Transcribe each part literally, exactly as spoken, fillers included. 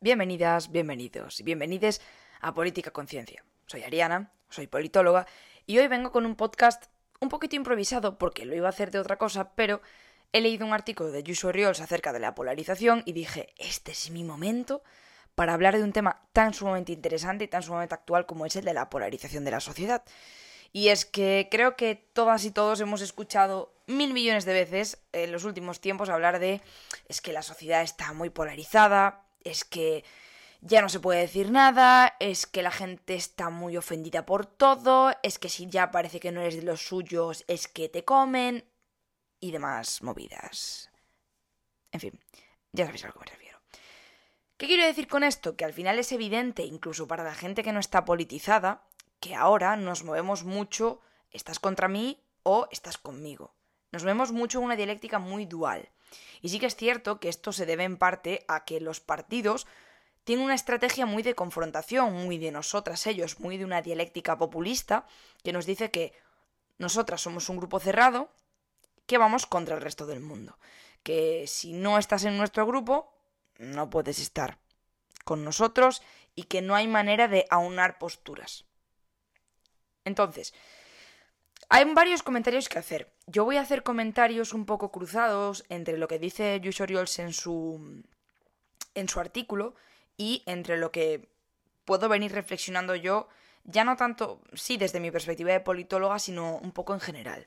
Bienvenidas, bienvenidos y bienvenides a Política Conciencia. Soy Ariana, soy politóloga y hoy vengo con un podcast un poquito improvisado porque lo iba a hacer de otra cosa, pero he leído un artículo de Yuso Oriols acerca de la polarización y dije, este es mi momento para hablar de un tema tan sumamente interesante y tan sumamente actual como es el de la polarización de la sociedad. Y es que creo que todas y todos hemos escuchado mil millones de veces en los últimos tiempos hablar de es que la sociedad está muy polarizada, es que ya no se puede decir nada, es que la gente está muy ofendida por todo, es que si ya parece que no eres de los suyos, es que te comen y demás movidas. En fin, ya sabéis a lo que me refiero. ¿Qué quiero decir con esto? Que al final es evidente, incluso para la gente que no está politizada, que ahora nos movemos mucho, estás contra mí o estás conmigo. Nos movemos mucho en una dialéctica muy dual. Y sí que es cierto que esto se debe en parte a que los partidos tienen una estrategia muy de confrontación, muy de nosotras ellos, muy de una dialéctica populista que nos dice que nosotras somos un grupo cerrado que vamos contra el resto del mundo. Que si no estás en nuestro grupo, no puedes estar con nosotros y que no hay manera de aunar posturas. Entonces, hay varios comentarios que hacer. Yo voy a hacer comentarios un poco cruzados entre lo que dice Yuso Oriols en su, en su artículo y entre lo que puedo venir reflexionando yo, ya no tanto, sí, desde mi perspectiva de politóloga, sino un poco en general.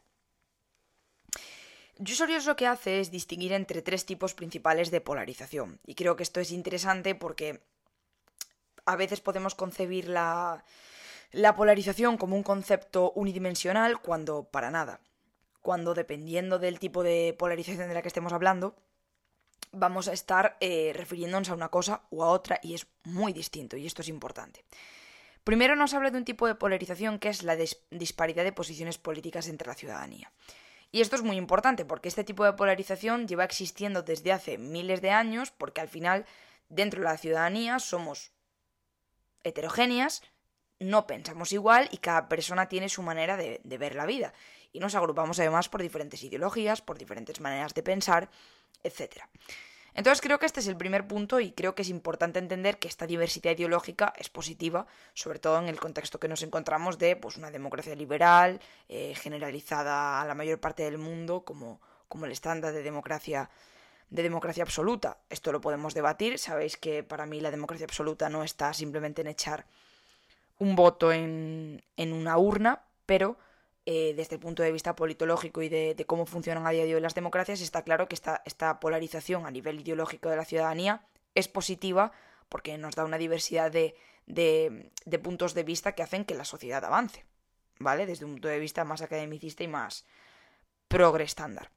Yuso Oriols lo que hace es distinguir entre tres tipos principales de polarización. Y creo que esto es interesante porque a veces podemos concebir la... la polarización como un concepto unidimensional cuando para nada. Cuando dependiendo del tipo de polarización de la que estemos hablando, vamos a estar eh, refiriéndonos a una cosa u a otra y es muy distinto y esto es importante. Primero nos habla de un tipo de polarización que es la dis- disparidad de posiciones políticas entre la ciudadanía. Y esto es muy importante porque este tipo de polarización lleva existiendo desde hace miles de años porque al final dentro de la ciudadanía somos heterogéneas, no pensamos igual y cada persona tiene su manera de, de ver la vida. Y nos agrupamos además por diferentes ideologías, por diferentes maneras de pensar, etcétera. Entonces creo que este es el primer punto y creo que es importante entender que esta diversidad ideológica es positiva, sobre todo en el contexto que nos encontramos de pues, una democracia liberal, eh, generalizada a la mayor parte del mundo como, como el estándar de democracia de democracia absoluta. Esto lo podemos debatir, sabéis que para mí la democracia absoluta no está simplemente en echar un voto en, en una urna, pero eh, desde el punto de vista politológico y de, de cómo funcionan a día de hoy las democracias, está claro que esta, esta polarización a nivel ideológico de la ciudadanía es positiva porque nos da una diversidad de, de, de puntos de vista que hacen que la sociedad avance, ¿vale? Desde un punto de vista más academicista y más progre estándar.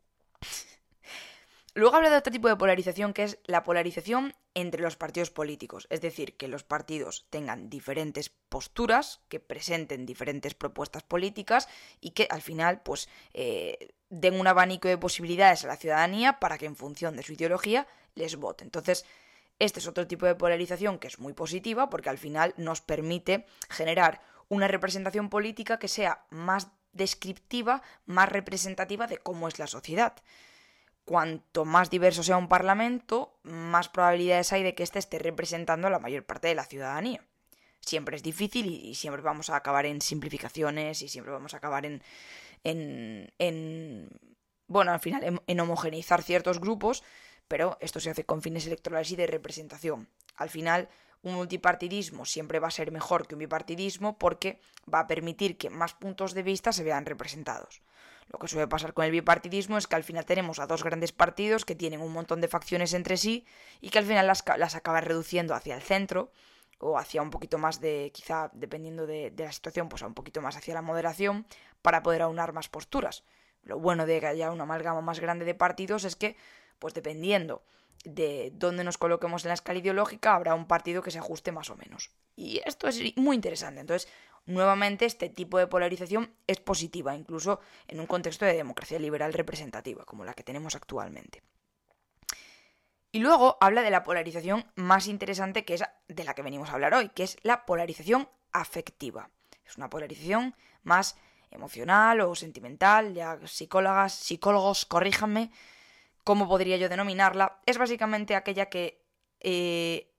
Luego habla de otro tipo de polarización que es la polarización entre los partidos políticos, es decir, que los partidos tengan diferentes posturas, que presenten diferentes propuestas políticas y que al final pues eh, den un abanico de posibilidades a la ciudadanía para que en función de su ideología les vote. Entonces, este es otro tipo de polarización que es muy positiva porque al final nos permite generar una representación política que sea más descriptiva, más representativa de cómo es la sociedad. Cuanto más diverso sea un parlamento, más probabilidades hay de que éste esté representando a la mayor parte de la ciudadanía. Siempre es difícil y siempre vamos a acabar en simplificaciones y siempre vamos a acabar en, en, en bueno, al final en, en homogeneizar ciertos grupos, pero esto se hace con fines electorales y de representación. Al final, un multipartidismo siempre va a ser mejor que un bipartidismo porque va a permitir que más puntos de vista se vean representados. Lo que suele pasar con el bipartidismo es que al final tenemos a dos grandes partidos que tienen un montón de facciones entre sí y que al final las, las acaban reduciendo hacia el centro o hacia un poquito más de, quizá dependiendo de, de la situación, pues a un poquito más hacia la moderación para poder aunar más posturas. Lo bueno de que haya una amalgama más grande de partidos es que, pues dependiendo de dónde nos coloquemos en la escala ideológica, habrá un partido que se ajuste más o menos. Y esto es muy interesante. Entonces, nuevamente, este tipo de polarización es positiva, incluso en un contexto de democracia liberal representativa, como la que tenemos actualmente. Y luego habla de la polarización más interesante, que es de la que venimos a hablar hoy, que es la polarización afectiva. Es una polarización más emocional o sentimental, ya psicólogas, psicólogos, corríjanme, ¿cómo podría yo denominarla? Es básicamente aquella que eh,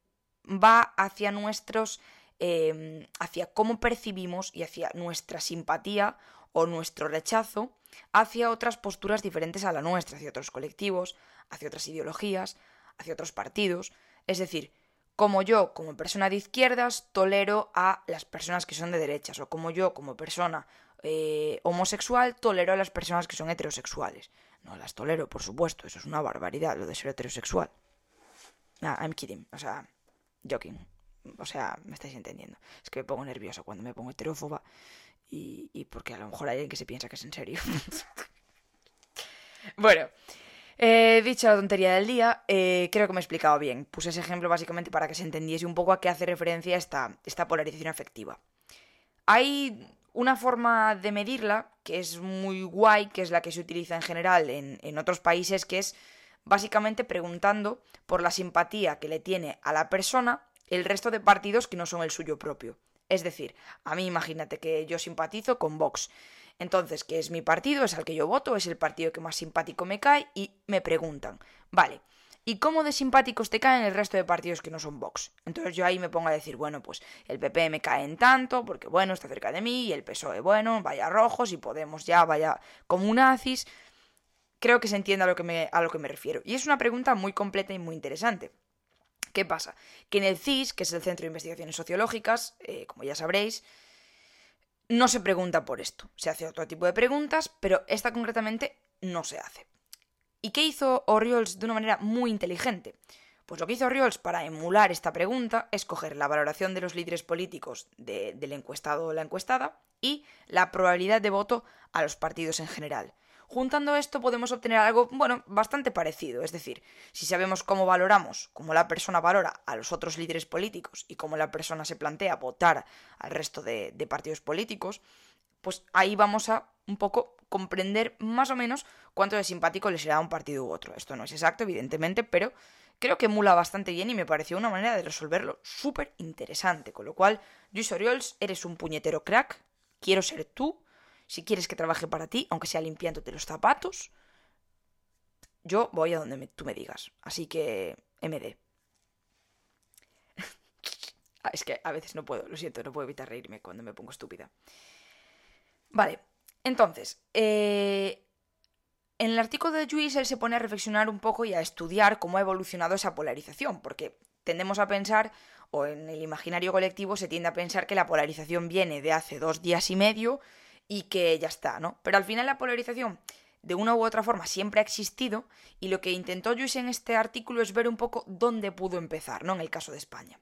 va hacia nuestros, eh, hacia cómo percibimos y hacia nuestra simpatía o nuestro rechazo hacia otras posturas diferentes a la nuestra, hacia otros colectivos, hacia otras ideologías, hacia otros partidos. Es decir, como yo, como persona de izquierdas, tolero a las personas que son de derechas, o como yo, como persona eh, homosexual, tolero a las personas que son heterosexuales. No las tolero, por supuesto, eso es una barbaridad, lo de ser heterosexual. Nah, I'm kidding, o sea, joking. O sea, me estáis entendiendo. Es que me pongo nerviosa cuando me pongo heterófoba y, y porque a lo mejor hay alguien que se piensa que es en serio. Bueno, eh, dicha la tontería del día, eh, creo que me he explicado bien. Puse ese ejemplo básicamente para que se entendiese un poco a qué hace referencia esta, esta polarización afectiva. Hay una forma de medirla que es muy guay, que es la que se utiliza en general en, en otros países, que es básicamente preguntando por la simpatía que le tiene a la persona el resto de partidos que no son el suyo propio. Es decir, a mí imagínate que yo simpatizo con Vox. Entonces, que es mi partido, es al que yo voto, es el partido que más simpático me cae y me preguntan, vale, ¿y cómo de simpáticos te caen el resto de partidos que no son Vox? Entonces yo ahí me pongo a decir, bueno, pues el P P me cae en tanto, porque bueno, está cerca de mí, y el P S O E, bueno, vaya rojos, y Podemos ya, vaya como nazis. Creo que se entiende a lo que me, a lo que me refiero. Y es una pregunta muy completa y muy interesante. ¿Qué pasa? Que en el C I S, que es el Centro de Investigaciones Sociológicas, eh, como ya sabréis, no se pregunta por esto. Se hace otro tipo de preguntas, pero esta concretamente no se hace. ¿Y qué hizo Oriols de una manera muy inteligente? Pues lo que hizo Oriols para emular esta pregunta es coger la valoración de los líderes políticos de, del encuestado o la encuestada y la probabilidad de voto a los partidos en general. Juntando esto podemos obtener algo, bueno, bastante parecido. Es decir, si sabemos cómo valoramos, cómo la persona valora a los otros líderes políticos y cómo la persona se plantea votar al resto de, de partidos políticos, pues ahí vamos a un poco comprender más o menos cuánto de simpático le será a un partido u otro. Esto no es exacto, evidentemente, pero creo que emula bastante bien y me pareció una manera de resolverlo súper interesante. Con lo cual, Lluís Oriols, eres un puñetero crack, quiero ser tú. Si quieres que trabaje para ti, aunque sea limpiándote los zapatos, yo voy a donde me, tú me digas. Así que, M D. Es que a veces no puedo, lo siento, no puedo evitar reírme cuando me pongo estúpida. Vale, entonces, eh, en el artículo de Lluís él se pone a reflexionar un poco y a estudiar cómo ha evolucionado esa polarización, porque tendemos a pensar, o en el imaginario colectivo se tiende a pensar que la polarización viene de hace dos días y medio y que ya está, ¿no? Pero al final la polarización, de una u otra forma, siempre ha existido y lo que intentó Lluís en este artículo es ver un poco dónde pudo empezar, ¿no? En el caso de España.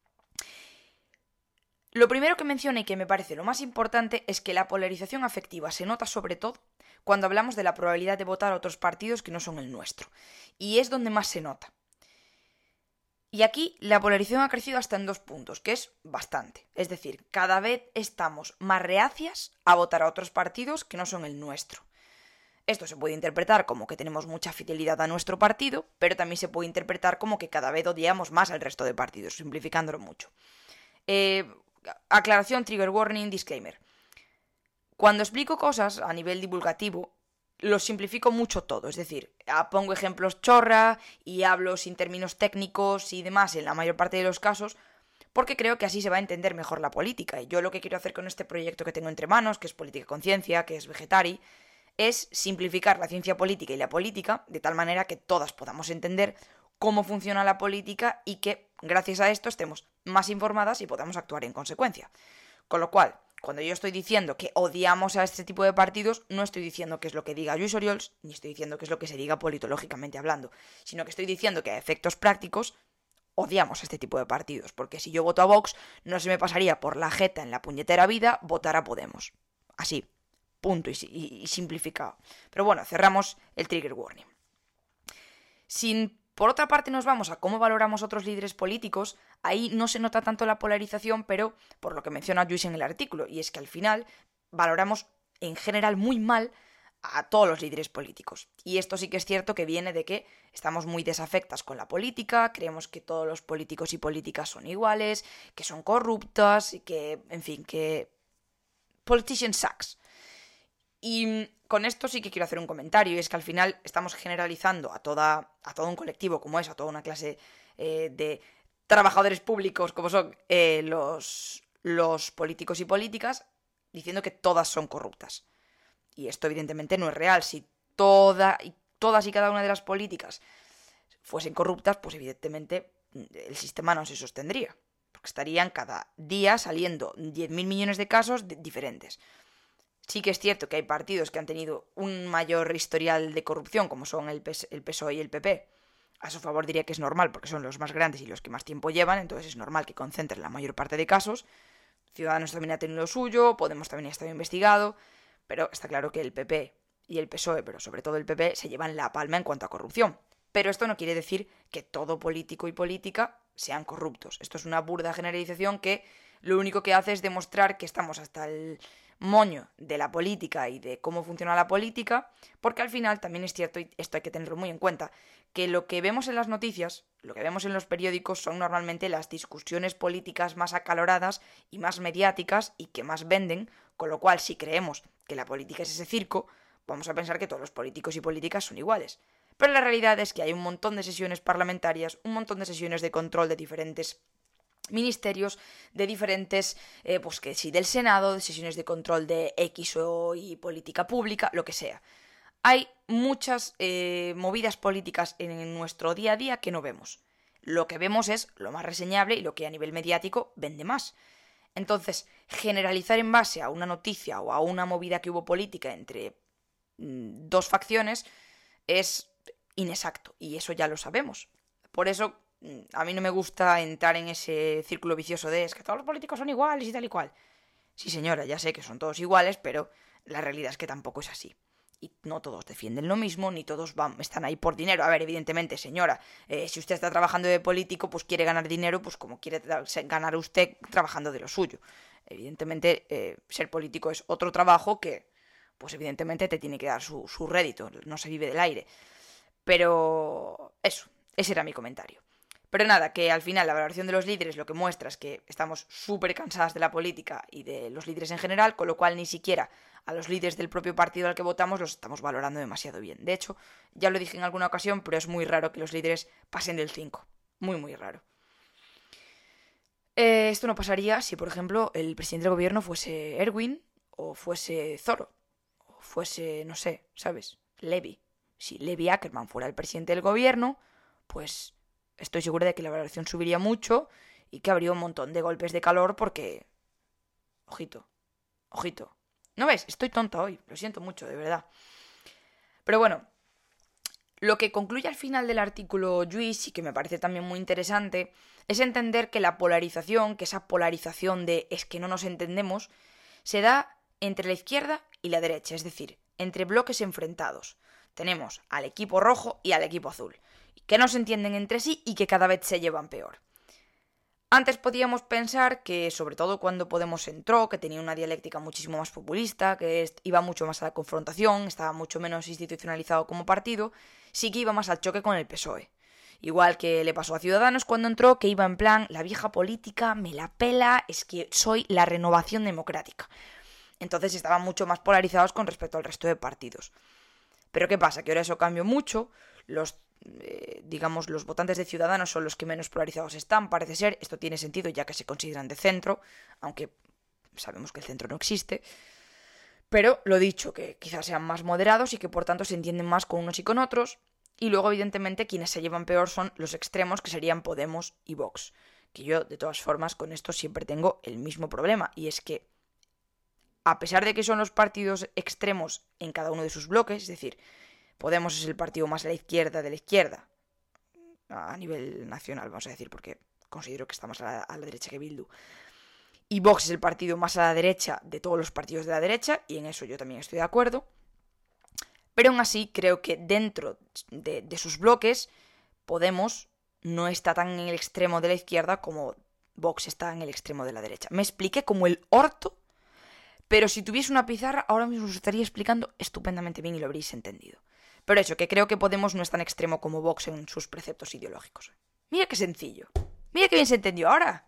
Lo primero que menciona y que me parece lo más importante es que la polarización afectiva se nota sobre todo cuando hablamos de la probabilidad de votar a otros partidos que no son el nuestro. Y es donde más se nota. Y aquí la polarización ha crecido hasta en dos puntos, que es bastante. Es decir, cada vez estamos más reacias a votar a otros partidos que no son el nuestro. Esto se puede interpretar como que tenemos mucha fidelidad a nuestro partido, pero también se puede interpretar como que cada vez odiamos más al resto de partidos, simplificándolo mucho. Eh, aclaración, trigger warning, disclaimer. Cuando explico cosas a nivel divulgativo, lo simplifico mucho todo, es decir, pongo ejemplos chorra y hablo sin términos técnicos y demás en la mayor parte de los casos, porque creo que así se va a entender mejor la política. Y yo lo que quiero hacer con este proyecto que tengo entre manos, que es Política y Conciencia, que es Vegetari, es simplificar la ciencia política y la política de tal manera que todas podamos entender cómo funciona la política y que, gracias a esto, estemos más informadas y podamos actuar en consecuencia. Con lo cual, cuando yo estoy diciendo que odiamos a este tipo de partidos, no estoy diciendo que es lo que diga Lluís Oriols, ni estoy diciendo que es lo que se diga politológicamente hablando, sino que estoy diciendo que a efectos prácticos odiamos a este tipo de partidos, porque si yo voto a Vox, no se me pasaría por la jeta en la puñetera vida votar a Podemos. Así, punto y, y, y simplificado. Pero bueno, cerramos el trigger warning. Sin Por otra parte nos vamos a cómo valoramos otros líderes políticos, ahí no se nota tanto la polarización, pero por lo que menciona Lluís en el artículo, y es que al final valoramos en general muy mal a todos los líderes políticos. Y esto sí que es cierto que viene de que estamos muy desafectas con la política, creemos que todos los políticos y políticas son iguales, que son corruptas, y que, en fin, que politician sucks. Y con esto sí que quiero hacer un comentario, y es que al final estamos generalizando a, toda, a todo un colectivo como es, a toda una clase eh, de trabajadores públicos como son eh, los, los políticos y políticas, diciendo que todas son corruptas. Y esto evidentemente no es real. Si toda, todas y cada una de las políticas fuesen corruptas, pues evidentemente el sistema no se sostendría. Porque estarían cada día saliendo diez mil millones de casos de- diferentes. Sí que es cierto que hay partidos que han tenido un mayor historial de corrupción, como son el, P S el P S O E y el P P. A su favor diría que es normal, porque son los más grandes y los que más tiempo llevan, entonces es normal que concentren la mayor parte de casos. Ciudadanos también ha tenido lo suyo, Podemos también ha estado investigado, pero está claro que el P P y el P S O E, pero sobre todo el P P, se llevan la palma en cuanto a corrupción. Pero esto no quiere decir que todo político y política sean corruptos. Esto es una burda generalización que lo único que hace es demostrar que estamos hasta el moño de la política y de cómo funciona la política, porque al final también es cierto, y esto hay que tenerlo muy en cuenta, que lo que vemos en las noticias, lo que vemos en los periódicos son normalmente las discusiones políticas más acaloradas y más mediáticas y que más venden, con lo cual si creemos que la política es ese circo, vamos a pensar que todos los políticos y políticas son iguales. Pero la realidad es que hay un montón de sesiones parlamentarias, un montón de sesiones de control de diferentes ministerios, de diferentes, eh, pues que sí, del Senado, de sesiones de control de X o Y política pública, lo que sea. Hay muchas eh, movidas políticas en nuestro día a día que no vemos. Lo que vemos es lo más reseñable y lo que a nivel mediático vende más. Entonces, generalizar en base a una noticia o a una movida que hubo política entre mmm, dos facciones es inexacto, y eso ya lo sabemos. Por eso a mí no me gusta entrar en ese círculo vicioso de es que todos los políticos son iguales y tal y cual. Sí, señora, ya sé que son todos iguales, pero la realidad es que tampoco es así. Y no todos defienden lo mismo, ni todos van, están ahí por dinero. A ver, evidentemente, señora, eh, si usted está trabajando de político, pues quiere ganar dinero, pues como quiere tra- ganar usted trabajando de lo suyo. Evidentemente, eh, ser político es otro trabajo que, pues evidentemente te tiene que dar su, su rédito, no se vive del aire. Pero eso, ese era mi comentario. Pero nada, que al final la valoración de los líderes lo que muestra es que estamos súper cansadas de la política y de los líderes en general, con lo cual ni siquiera a los líderes del propio partido al que votamos los estamos valorando demasiado bien. De hecho, ya lo dije en alguna ocasión, pero es muy raro que los líderes pasen del cinco. Muy, muy raro. Eh, esto no pasaría si, por ejemplo, el presidente del gobierno fuese Erwin, o fuese Zoro, o fuese, no sé, ¿sabes? Levi. Si Levi Ackerman fuera el presidente del gobierno, pues estoy segura de que la valoración subiría mucho y que habría un montón de golpes de calor porque... Ojito, ojito. ¿No ves? Estoy tonta hoy, lo siento mucho, de verdad. Pero bueno, lo que concluye al final del artículo Lluís, y que me parece también muy interesante, es entender que la polarización, que esa polarización de es que no nos entendemos, se da entre la izquierda y la derecha, es decir, entre bloques enfrentados. Tenemos al equipo rojo y al equipo azul, que no se entienden entre sí y que cada vez se llevan peor. Antes podíamos pensar que, sobre todo cuando Podemos entró, que tenía una dialéctica muchísimo más populista, que iba mucho más a la confrontación, estaba mucho menos institucionalizado como partido, sí que iba más al choque con el P S O E. Igual que le pasó a Ciudadanos cuando entró, que iba en plan, la vieja política me la pela, es que soy la renovación democrática. Entonces estaban mucho más polarizados con respecto al resto de partidos. Pero ¿qué pasa? Que ahora eso cambió mucho, los, eh, digamos, los votantes de Ciudadanos son los que menos polarizados están, parece ser, esto tiene sentido ya que se consideran de centro, aunque sabemos que el centro no existe, pero lo dicho, que quizás sean más moderados y que por tanto se entienden más con unos y con otros, y luego evidentemente quienes se llevan peor son los extremos, que serían Podemos y Vox, que yo de todas formas con esto siempre tengo el mismo problema, y es que a pesar de que son los partidos extremos en cada uno de sus bloques, es decir, Podemos es el partido más a la izquierda de la izquierda, a nivel nacional, vamos a decir, porque considero que está más a la, a la derecha que Bildu, y Vox es el partido más a la derecha de todos los partidos de la derecha, y en eso yo también estoy de acuerdo, pero aún así creo que dentro de, de sus bloques, Podemos no está tan en el extremo de la izquierda como Vox está en el extremo de la derecha. Me expliqué como el orto, pero si tuviese una pizarra, ahora mismo os estaría explicando estupendamente bien y lo habréis entendido. Pero eso, que creo que Podemos no es tan extremo como Vox en sus preceptos ideológicos. Mira qué sencillo. Mira qué bien se entendió ahora.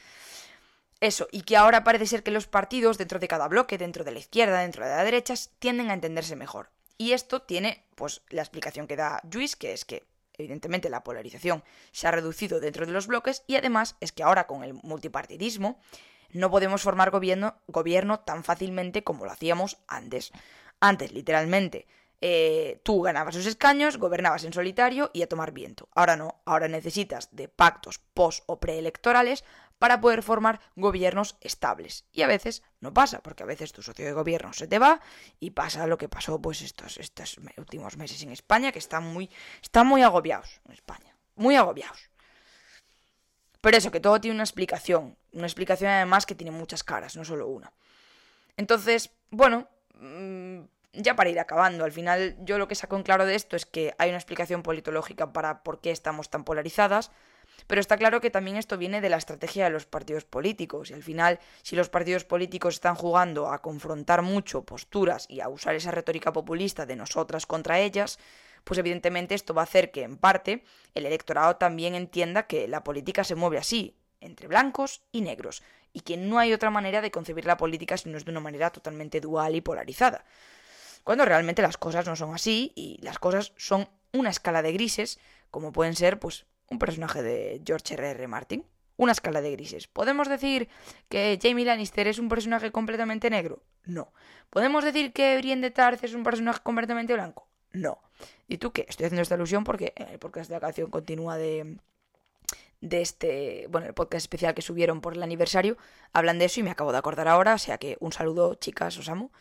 Eso, y que ahora parece ser que los partidos dentro de cada bloque, dentro de la izquierda, dentro de la derecha, tienden a entenderse mejor. Y esto tiene, pues, la explicación que da Lluís, que es que evidentemente la polarización se ha reducido dentro de los bloques y además es que ahora con el multipartidismo no podemos formar gobierno, gobierno tan fácilmente como lo hacíamos antes. Antes, literalmente, eh, tú ganabas los escaños, gobernabas en solitario y a tomar viento. Ahora no, ahora necesitas de pactos post o preelectorales para poder formar gobiernos estables. Y a veces no pasa, porque a veces tu socio de gobierno se te va y pasa lo que pasó pues estos, estos últimos meses en España, que están muy, están muy agobiados en España, muy agobiados. Pero eso, que todo tiene una explicación, una explicación además que tiene muchas caras, no solo una. Entonces, bueno, ya para ir acabando, al final yo lo que saco en claro de esto es que hay una explicación politológica para por qué estamos tan polarizadas, pero está claro que también esto viene de la estrategia de los partidos políticos y al final si los partidos políticos están jugando a confrontar mucho posturas y a usar esa retórica populista de nosotras contra ellas, pues evidentemente esto va a hacer que en parte el electorado también entienda que la política se mueve así, entre blancos y negros, y que no hay otra manera de concebir la política si no es de una manera totalmente dual y polarizada. Cuando realmente las cosas no son así y las cosas son una escala de grises, como pueden ser pues un personaje de George erre erre Martin. Una escala de grises. ¿Podemos decir que Jaime Lannister es un personaje completamente negro? No. ¿Podemos decir que Brienne de Tarth es un personaje completamente blanco? No. ¿Y tú qué? Estoy haciendo esta alusión porque en el podcast de la canción continúa de... de este, bueno, el podcast especial que subieron por el aniversario, hablan de eso y me acabo de acordar ahora, o sea que un saludo, chicas, os amo.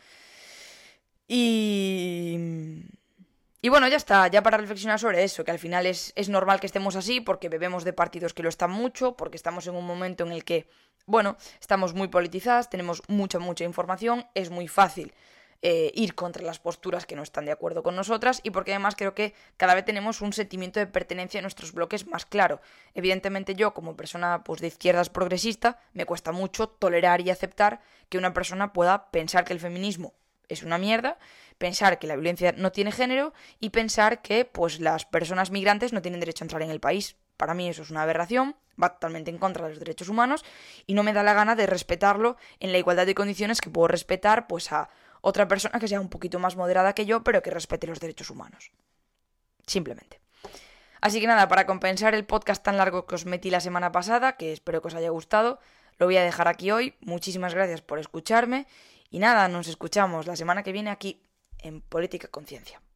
Y... Y bueno, ya está, ya para reflexionar sobre eso, que al final es, es normal que estemos así porque bebemos de partidos que lo están mucho, porque estamos en un momento en el que, bueno, estamos muy politizadas, tenemos mucha, mucha información, es muy fácil eh, ir contra las posturas que no están de acuerdo con nosotras y porque además creo que cada vez tenemos un sentimiento de pertenencia a nuestros bloques más claro. Evidentemente yo, como persona pues, de izquierdas progresista, me cuesta mucho tolerar y aceptar que una persona pueda pensar que el feminismo es una mierda, pensar que la violencia no tiene género y pensar que pues las personas migrantes no tienen derecho a entrar en el país. Para mí eso es una aberración, va totalmente en contra de los derechos humanos y no me da la gana de respetarlo en la igualdad de condiciones que puedo respetar pues a otra persona que sea un poquito más moderada que yo, pero que respete los derechos humanos. Simplemente. Así que nada, para compensar el podcast tan largo que os metí la semana pasada, que espero que os haya gustado, lo voy a dejar aquí hoy. Muchísimas gracias por escucharme. Y nada, nos escuchamos la semana que viene aquí en Política Conciencia.